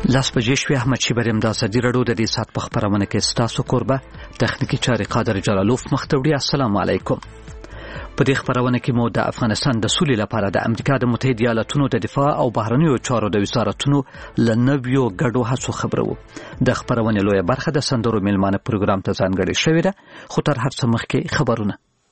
لاس بجې شوې. احمد شیبریم د ازادي راډیو د دې ساعت په خبرونه کې ستاسو کوربه تخنیکی چارې قادر جلالوف مختوړي. السلام علیکم. په دې خبرونه کې مو د افغانستان د سولې لپاره د امریکا د متحده ایالاتونو د دفاع او بهرنیو چارو د وزارتونو له نویو ګډو هڅو خبرو. د خبرونه لویه برخه د سندرو میلمانه پروګرام ته ځانګړې شوې ده، خو تر هر څه مخکې خبرونه.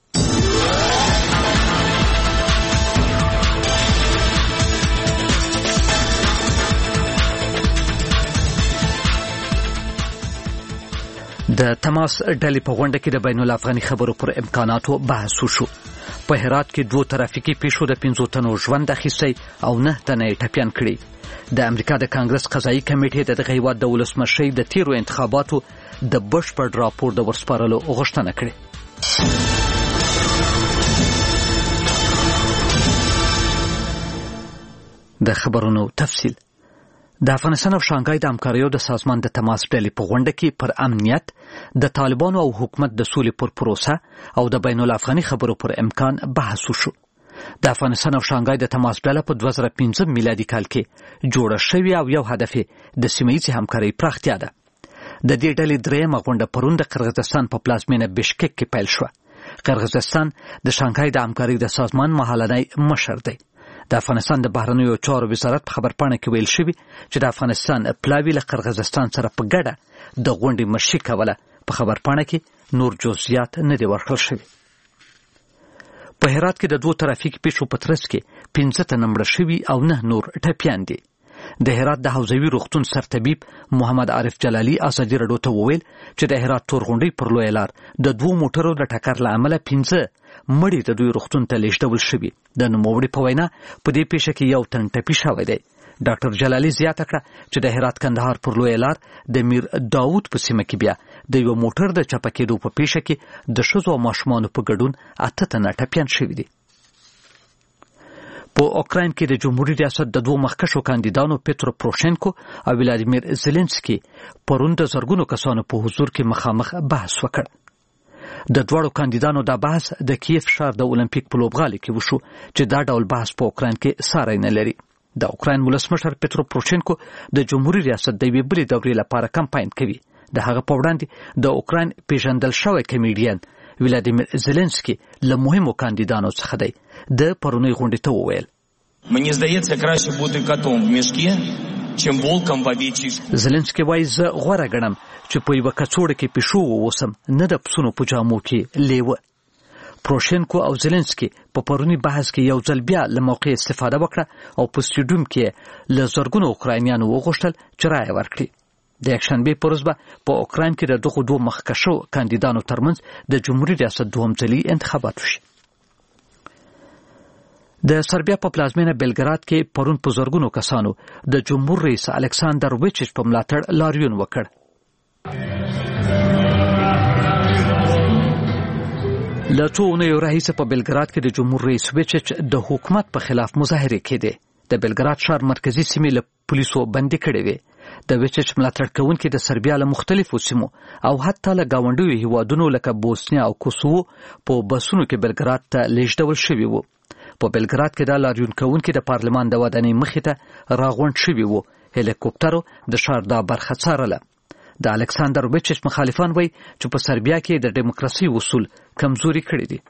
د تماس ډلې په غونډه کې د بین الافغاني خبرو پر امکاناتو بحث وشو. په هرات کې 2 ترافیکي پیښو د 5 تنو ژوند اخیستی او 9 تنه ټپیان کړي. د امریکا د کانګرس قضایي کمیټې د دغه هیواد د ولسمشرۍ د تیرو انتخاباتو د بشپړ راپور د ورسپارلو غوښتنه کړې. د خبرونو تفصیل. د افغانستان او شانګهای د همکاریو د سازمان د تماس ډلې په غونډه کې پر امنیت، د طالبانو او حکومت د سولې پر پروسه او د بین الافغاني خبرو پر امکان بحث وشو. د افغانستان او شانګهای د تماس ډله په 2015 میلادي کال کې جوړه شوې او یو هدف د سیمه‌ییزې همکارۍ پراختیا ده. د دې ډلې درېیمه غونډه پرون د قرغیزستان په پلازمینه بشکک کې پیل شوه. قرغیزستان د شانګهای د همکارۍ د سازمان مهالنی مشر دی. د افغانستان د بهرنیو چارو وزارت په خبرپاڼه کې ویل شوی چې د افغانستان پلاوی له قرغیزستان سره په ګډه د غونډې مشري کوله. په خبرپاڼه کې نور جزئیات نه دي ورکړل شوي. په هرات کې د 2 ترافیکي پیښو په ترڅ کې 15 تنه مړه شوي او 9 نور ټپیان دي. د هرات د حوزوي روغتون سرطبیب محمد عارف جلالی ازادي راډیو ته وویل چې د هرات تورغونډۍ پر لویه لار د 2 موټرو د ټکر له امله 15 مړي د دوی روغتون ته لیږدول شوي. د نوموړي په وینا په دې پیښه کې 1 تن ټپي شوی دی. ډاکټر جلالی زیاته کړه چې د هرات کندهار پر لویه لار د میر داود په سیمه کې بیا د یو موټر د چپه کېدو په پیښه کې د ښځو او ماشومانو په ګډون 8 تنه ټپیان شوي دي. په اوکراین کې د جمهوریت ریاست د 2 مخکښو کاندیدانو پیترو پروشینکو او ولادیمیر زيلنسکي پرون د زرګونو کسانو په حضور کې مخامخ بحث وکړ. د دوړو کاندیدانو دا بحث د کیف ښار د اولمپیک په لوبغالي کې وشو چې دا ډول بحث په اوکراین کې ساری نه لري. د اوکراین ولسمشر پیترو پروشینکو د جمهوریت ریاست د یوې بلې دورې لپاره کمپاین کوي. د هغه په وړاندې د اوکراین پیژندل شوی کمیډین ولادیمیر زيلنسکي له مهمو کاندیدانو څخه دی. د پرونی غونډې ته وویل: Мені здається, краще бути котом в мішку, чим волком в овечьей шкуре. زيلنسکي وایي زه غوره ګڼم چې په یوه کڅوړه کې پیشو واوسم، نه د پسونو په جامو کې لیوه. پروشینکو او زيلنسکي په پرونی بحث کې یو ځل بیا له موقع استفاده وکړه او په سټیډیوم کې له زرګونو اوکراینیانو وغوښتل چې رایه ورکړي. د یکشنبې په ورځ به په اوکراین کې د دغو 2 مخکښو کاندیدانو ترمنځ د جمهوریت ریاست دوهم ځلي انتخابات وشي. د سربیا په پلازمینه بلګراد کې پرون په زرګونو کسانو د جمهور رئیس الکساندر ویچیچ په ملاتړ لاریون وکړ. له 2 اونیو راهیسې په بلګراد کې د جمهور رئیس ویچیچ د حکومت په خلاف مظاهرې کېدې. د بلګراد ښار مرکزی سیمې له پولیسو بندي کړې وې. د ویچیچ ملاتړ کوونکي د سربیا له مختلفو سیمو او حتی له گاونډیو هیوادونو لکه بوسنیا او کوسوو په بسونو کې بلګراد ته لیږدول شوي وو. په بلګراد کې د لاریون کوونکي د پارلمان د ودانۍ مخې ته راغونډ شوي وو. هلیکوپټرو د ښار دا برخه څارله. د الکساندر ویچیچ مخالفان وایي چې په سربیا کې د دیموکراسي اصول کمزوري کړي دي.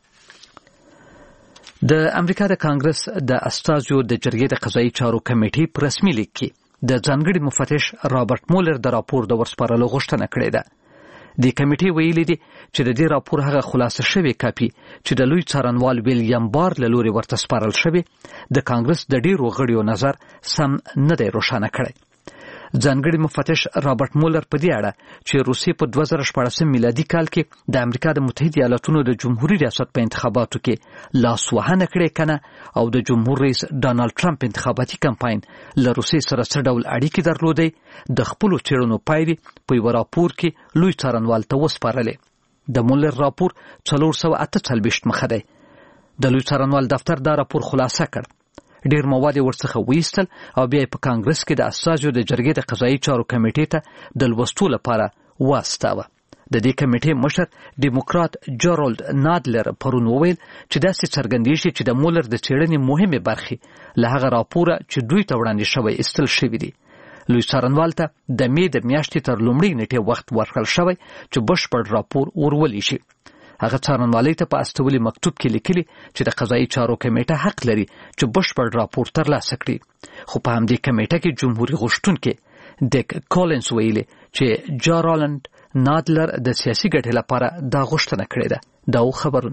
د امریکا د کانګرس د استازو د جرګې د قضایي چارو کمیټې په رسمي لیک کې د ځانګړي مفتش رابرټ مولر د راپور د ورسپارلو غوښتنه کړې ده. د کمیټې ویلي دي چې د دې راپور هغه خلاصه شوی کاپي چې د لوی څارنوال ویلیام بار له لوري ورته سپارل شوی د کانګرس د ډیرو غړیو نظر سم نه دی روښانه کړی. ځانګړي مفتش رابرټ مولر په دې اړه چې روسیې په 2014 میلادي کال کې د امریکا د متحده ایالاتونو د جمهوریت ریاست په انتخاباتو کې لاسوهنه کړې کنه او د جمهور رئیس ډانلډ ټرمپ انتخاباتي کمپاین له روسیې سره څه ډول اړیکې درلودې د خپل چیرونو پایلې په یو راپور کې لوی څارنوال ته وسپارلې. د مولر راپور 448 مخه دی. د لوی څارنوال دفتر دا راپور خلاصه کړ. ډیر مواد ورڅخه ویستل او بیا په کانګرس کې د اساسو د جرګې د قضایي چارو کمیټې ته د لوستو لپاره واستاوه. د دې کمیټې مشر ډیموکرات جرالد نادلر پرون وویل چې داسې څرګندېږي چې د مولر د څېړنې مهمه برخې له هغه راپوره چې دوی ته وړاندې شوی استل شوی دي. لوی څارنوال ته د مې د میاشتې تر لومړۍ نیټې وخت ورکړل شوی چې بشپړ راپور ورولي شي. هغه څارنوالۍ ته په استولي مکتوب کې لیکلي چې د قضایي چارو کمیټه حق لري چې بشپړ راپور ترلاسه کړي. خو په همدې کمیټه کې جمهوریت غوښتونکي ډیک کولنز ویلي چې جارالند نادلر د سیاسي ګټې لپاره دا غوښتنه کړې ده. دا خبرونه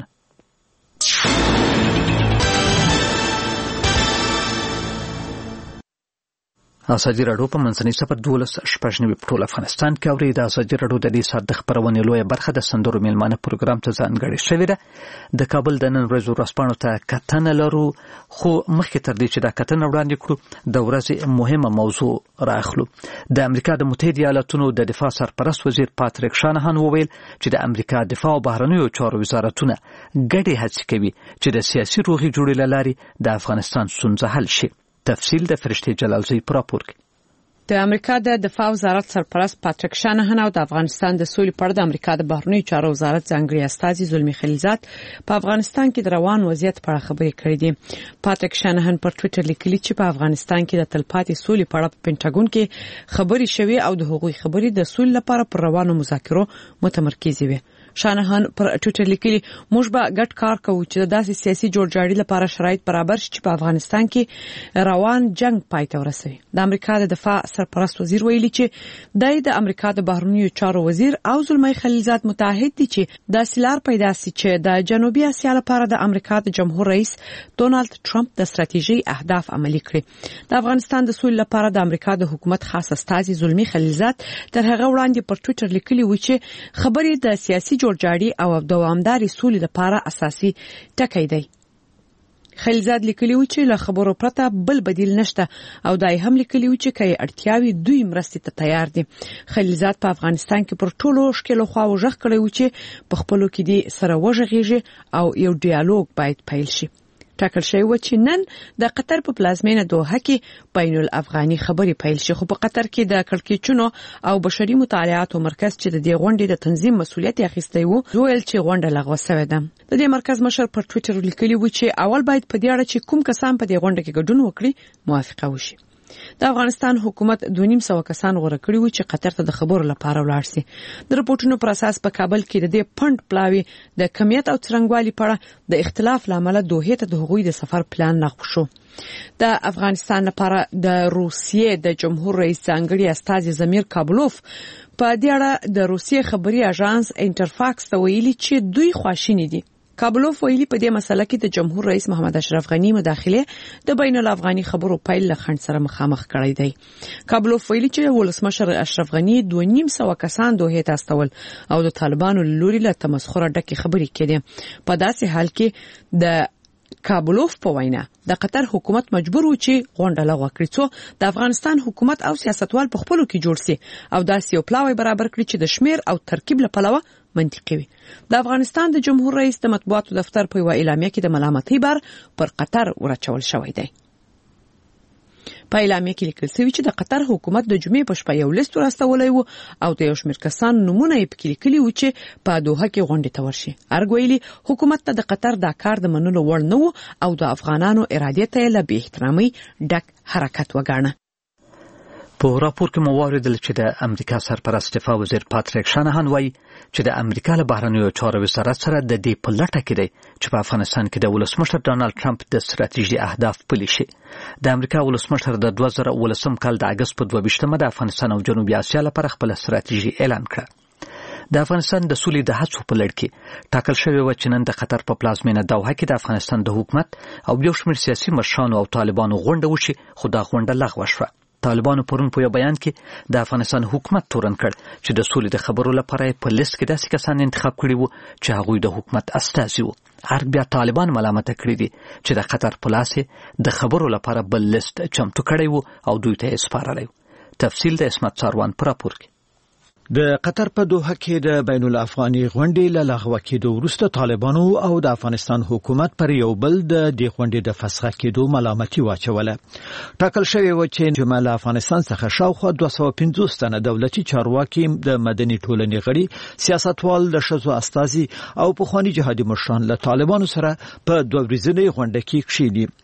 ازادي راډیو په منځنۍ سفر 12 په ټول افغانستان کې اوري. د ازادي راډیو د دې ساعت د خبرونې لویه برخه د سندرو میلمانه پروګرام ته ځانګړې شوې ده. د کابل د نن ورځې ورځپاڼو ته کتنه لرو، خو مخکې تر دې چې دا کتنه وړاندې کړو د ورځې مهمه موضوع راخلو. د امریکا د متحده ایالاتونو د دفاع سرپرست وزیر پاتریک شانهان وویل چې د امریکا دفاع او بهرنیو چارو وزارتونه ګډې هڅې کوي چې د سیاسي روغې جوړې له لارې د افغانستان ستونزه حل شي. تفصیل د فرشتي جلالزی پر راپور کې. د امریکا د دفاع وزارت سرپرست پاتریک شانهان او د افغانستان د سولې پر د امریکا د بهرنیو چارو وزارت ځانګړي استازي زلمی خلیلزاد په افغانستان کې د روان وضعیت په اړه خبرې کړې دي. پاتریک شانهان پر ټوئیټر لیکلي چې په افغانستان کې د تلپاتې سولې په اړه په پینټاګون کې خبرې شوې او د هغوی خبرې د سولې لپاره پر روانو مذاکرو متمرکز وي. شانهان پر ټوئیټر لیکلي موږ به ګډ کار کوو چې داسې سیاسي جوړجاړي لپاره شرایط برابر شي چې په افغانستان کې روان جنگ پای ته ورسوي. د امریکا د دفاع سرپرست وزیر ویلي چې د امریکا د بهرنیو چارو وزیر او زلمی خلیلزاد متحد دي چې د سیلار پیدا سي چې د جنوبي اسیا لپاره د امریکا د جمهور رئیس ډونالد ټرمپ د ستراتیژي اهداف عملي کړي. د افغانستان د سولې لپاره د امریکا د حکومت خاص استازي زلمی خلیلزاد تر هغه وړاندې پر ټوئیټر لیکلي و چې خبرې د سیاسي جوړجاړي او دوامداري سولې لپاره اساسي ټکی دی. خلیلزاد لیکلی و چې له خبرو پرته بل بدیل نشته او دای هم لیکلی و چې کای اړتیاوي دوی مرستې ته تیار دي. خلیلزاد په افغانستان کې پر ټولو شکل خو وژغ کړی و چې په خپلو کې دي سره وژغیږي او یو ډیالوګ باید پیل شي. ټاکل شوی و چې نن د قطر په پلازمینه دوحه کې بین الافغاني خبري پیل شي. خو په قطر کې د کړکېچونو او بشري مطالعاتو مرکز چې د دې غونډې د تنظیم مسؤلیت اخیستی و ویل چې غونډه لغوه شوې ده. د دې مرکز مشر پر ټوئیټر لیکلی و چې اول باید په دې اړه چې کوم کسان په دې غونډه کې ګډون وکړي موافقه وشي. د افغانستان حکومت 2.5 کسان غوړه کړی و چې قطر ته د خبرو لپاره ولاړ شي. د رپورټونو پر اساس په کابل کې د دې فند پلاوی د کمیت او څرنګوالي په اړه د اختلاف لامل دوه ته د هغوی د سفر پلان لغوه شو. د افغانستان لپاره د روسیې د جمهور رئیس ځانګړي استازي زمیر کابلوف په دې اړه د روسیې خبري اژانس انټرفاکس ته ویلي چې دوی خواشینی دي. کابلوف ویلي په دې مسله کې د جمهور رئیس محمد اشرف غنی مداخله د بین الافغاني خبرو پیل له خنډ سره مخامخ کړی دی. کابلوف ویلي چې ولسمشر اشرف غنی 2.5 کسان دوه ته استول او د طالبانو لوري له تمسخر ډکه خبرې کړي. په داسې حال کې د کابلوف په وینا د قطر حکومت مجبور و چې غونډه لغوه کړي څو د افغانستان حکومت او سیاستوال په خپلو کې جوړ سي او داسې یو پلاوی برابر کړي چې د شمیر او ترکیب له پلوه منطقي وي. د افغانستان د جمهور رئیس د مطبوعاتو دفتر په یو اعلامیه کې د ملامتۍ بار پر قطر ورچول شوی دی. په اعلامیه کې لیکل شوی چې د قطر حکومت د جمعې په شپه یو لیست ورستولی و او د یو شمېر کسان نمونه یې پکې لیکلي و چې په دوحه کې غونډې ته ورشي. ارګویلي حکومت ته د قطر دا کار د منلو وړ نه و او د افغانانو ارادې ته له بې احترامۍ ډک حرکت وګاڼه. په راپور کې مو واوریدل چې د امریکا سرپرست دفاع وزیر پاتریک شانهان وایي چې د امریکا له بهرنیو چارو وزارت سره د دې په لټه کې دی چې په افغانستان کې د ولسمشر ډونالد ټرمپ د ستراتیژي اهداف پلي شي. د امریکا ولسمشر د 2019 کال د اگست په 22مه د افغانستان او جنوبي اسیا لپاره خپل ستراتیژي اعلان کړه. د افغانستان د سولې د هڅو په لړ کې ټاکل شوی و چې نن د قطر په پلازمینه دوحه کې د افغانستان د حکومت او یو شمېر سیاسي مشرانو او طالبانو غونډه وشي، خو دا غونډه لغوه شوه. طالبانو پرون په یو بیان کې د افغانستان حکومت تورن کړ چې د سولې د خبرو لپاره په لیست کې داسې کسان انتخاب کړي وو چې هغوی د حکومت استازي وو. ارګ بیا طالبان ملامت کړي دي چې د قطر په لاس د خبرو لپاره بل لیست چمتو کړی وو او دوی ته یې سپارلی. تفصیل د اسمت ساروان پر راپور کې. د قطر په دوحه کې د بین الافغاني غونډې له لغوه کېدو وروسته طالبانو او د افغانستان حکومت پر یو بل د دې غونډې د فسخ کېدو ملامتي واچوله. ټاکل شوی و چې جمع له افغانستان څخه شاوخوا 250 تنه دولتي چارواکي، د مدني ټولنې غړي، سیاستوال، د ښځو استازي او پخواني جهادي مشران له طالبانو سره په 2 ورځنۍ غونډه کې کښیني.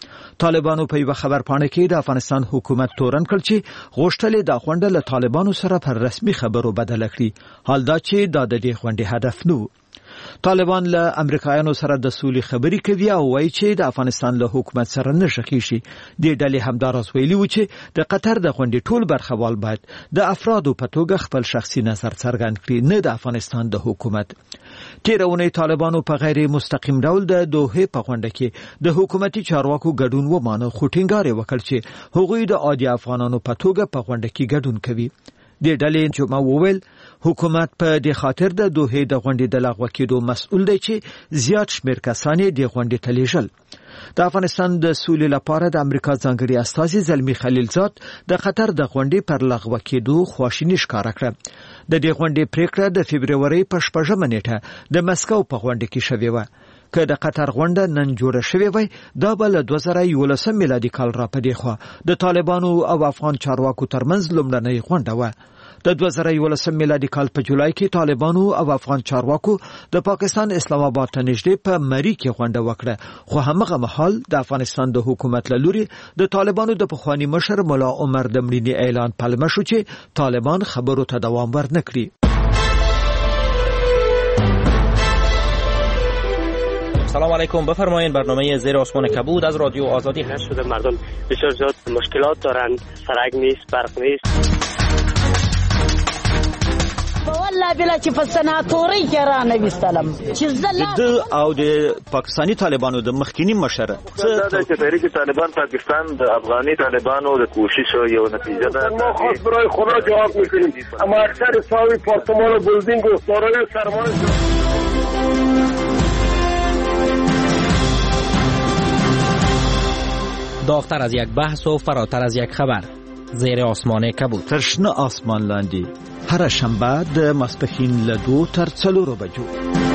طالبانو په یو خبرپاڼه کې د افغانستان حکومت تورن کړ چې غوښتل د غونډه له طالبانو سره پر رسمي خبرو بدل کړي، حال دا چې د دې غونډې هدف نه. طالبان له امریکایانو سره د سولې خبرې کوي او وایي چې د افغانستان له حکومت سره نه شخیشي. د ډلې همداراز ویلي و چې د قطر د غونډې ټول برخوال باید د افرادو په توګه خپل شخصي نظر څرګند کړي، نه د افغانستان د حکومت. تیره اونۍ طالبانو په غیر مستقیم ډول د دوحه په غونډه کې د حکومتي چارواکو ګډون ومانه، خو ټینګار وکړ چې هغوی د عادي افغانانو په توګه په غونډه کې ګډون کوي. د ډلې جمعه وویل حکومت په دې خاطر د دوحه د غونډې د لغوه کېدو مسؤل دی چې زیات شمېر کسان د غونډې ته لیږل. د افغانستان د سولې لپاره د امریکا ځانګړي استازي زلمی خلیلزاد د قطر د غونډې پر لغوه کېدو خواشیني ښکاره کړه. د دې غونډې پریکړه د فبروري په 6مه نیټه د مسکو په غونډه کې شوې و. که د قطر غونډه نن جوړه شوې وای، دا به له 2011 میلادي کال را پدې خو د طالبانو او افغان چارواکو ترمنځ لومړنۍ غونډه و. د 2011 میلادي کال په جولای کې طالبانو او افغان چارواکو د پاکستان اسلام آباد ته نږدې په مری کې غونډه وکړه، خو همغه مهال د افغانستان د حکومت له لوري د طالبانو د پخوانی مشر مولا عمر د مړینې اعلان پلمه شو چې طالبان خبرو ته دوام ورنکړي. سلام علیکم، بفرمایید. برنامه زیر آسمان کبود از رادیو آزادی هست. شده مردم بسیار زیاد مشکلات دارند، سرک نیست، برق نیست. والله بلا چې په سناتوري کې را نه وستلم چې د او د پاکستانی طالبانو د مخکینی مشر دا چې تحریک طالبان پاکستان د افغاني طالبانو د کوشش یو نتیجه ده. ما خاص برای خدا جواب میکنیم، اما اکثر ساوی پارتمان و بلدینگ و سارای سرمایه داغتر از یک بحث و فراتر از یک خبر. زیر آسمان کبود. ترشنه آسمان لاندی هر شنبه د ماسپښین له 2 تر 4 بجو.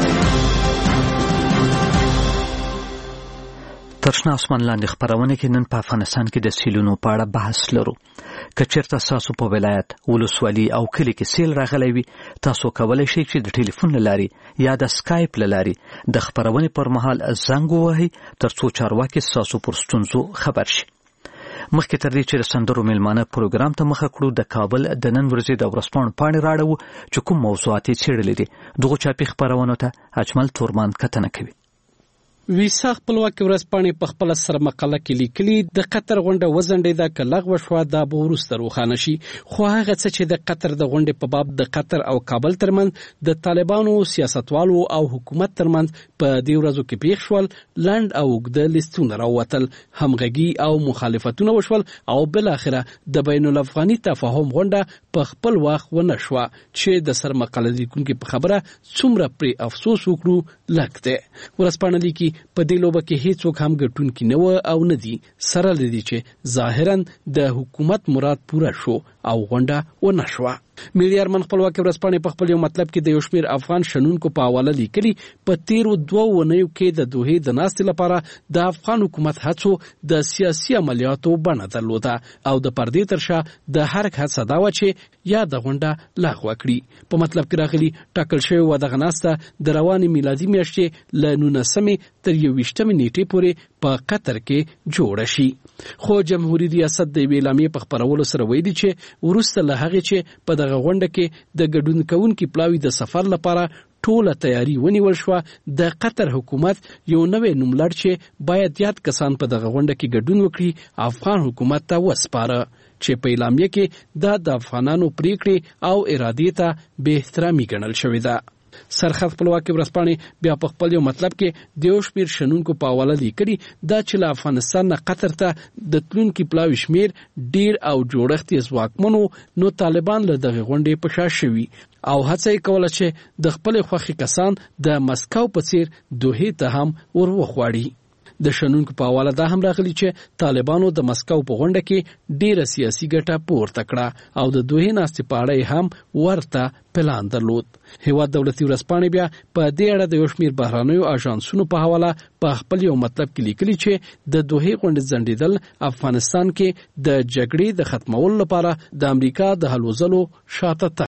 ترشنه آسمان لاندې خبرونه کې نن په افغانستان کې د سیلونو په اړه بحث لرو. که چیرته تاسو په ولایت، ولسوالي او کلی کې سیل راغلی وي، تاسو کولی شئ چې د ټلیفون له لارې یا د سکایپ له لارې د خبرونې پر مهال زنګ ووهئ ترڅو چارواکي ستاسو پر ستونزو خبر شي. مخکې تر دې چې د سندرو میلمانه پروګرام ته مخه کړو، د کابل د نن ورځې د ورځپاڼو پاڼې راړو چې کوم موضوعات یې څېړلي دي. دغو چاپي خپرونو ته اجمل تورمان کتنه کوي. ویسا خپلواکي ورځپاڼې په خپل سره مقاله کې لیکلي د قطر غونډه وزنډېده که لغوه شوه دا به وروسته روښانه شي، خو هغه څه چې د قطر د غونډې په باب د قطر او کابل ترمنځ د طالبانو سیاستوالو او حکومت ترمنځ په دې ورځو کې پیښ شول لنډ او اوږده لیستونه راووتل، همغږي او مخالفتونه وشول او بالاخره د بین الافغاني تفاهم غونډه په خپل وخت ونه شوه چې د سرمقاله لیکونکي په خبره څومره پرې افسوس وکړو لږ دی. ورځپاڼه لیکي په دې لوبه کې هیڅوک هم ګټونکي نه و او نه دي، سره لدی چې ظاهرا د حکومت مراد پوره شو او غونډه ونه شوه. میلیارمن خپلواکي ورځپاڼې په خپل یو مطلب کې د یو شمېر افغان شنونکو په حواله لیکلي په تیرو 2 اونیو کې د دوحې د ناستې لپاره د افغان حکومت هڅو د سیاسي عملیاتو بڼه درلوده او د پردې تر شا د هر هڅه دا وه چې یا د غونډه لغوه کړي. په مطلب کې راغلي ټاکل شوې وه دغه ناسته د روانې میلادي میاشتې له 19 تر 21 نیټې پورې په قطر کې جوړه شي. خو جمهوریت ریاست د اعلامیې په خبرولو سره ویلي چې وروسته له هغې چې په دغه غونډه کې د ګډون کوونکي پلاوي د سفر لپاره ټوله تیاری ونیول شوه، د قطر حکومت یو نوی نوملړ چې باید یاد کسان په دغه غونډه کې ګډون وکړي افغان حکومت ته وسپاره چې په اعلامیه کې دا د افغانانو پریکړې او ارادې ته بې احترامي ګڼل شوې ده. سرخط خپلواکي ورځپاڼې بیا په خپل یو مطلب کې د یو شمېر شنونکو په حواله لیکلي دا چې له افغانستان نه قطر ته د تلونکي پلاوي شمېر ډېر او جوړښت یې ځواکمنو، نو طالبان له دغې غونډې په شا شوي او هڅه یې کوله چې د خپلې خوښې کسان د مسکو په څېر دوحې ته هم ور وخواړي. د شنونکو په حواله دا هم راغلي چې طالبانو د مسکو په غونډه کې ډیره سیاسي ګټه پورته کړه او د دوحې ناستې په اړه هم ورته پلان درلود. هیواد دولتي ورځپاڼې بیا په دې اړه د یو شمېر بهرنیو اژانسونو په حواله په خپل یو مطلب کې لیکلي چې د دوحې غونډې ځنډېدل افغانستان کې د جګړې د ختمولو لپاره د امریکا د هلو ځلو شاته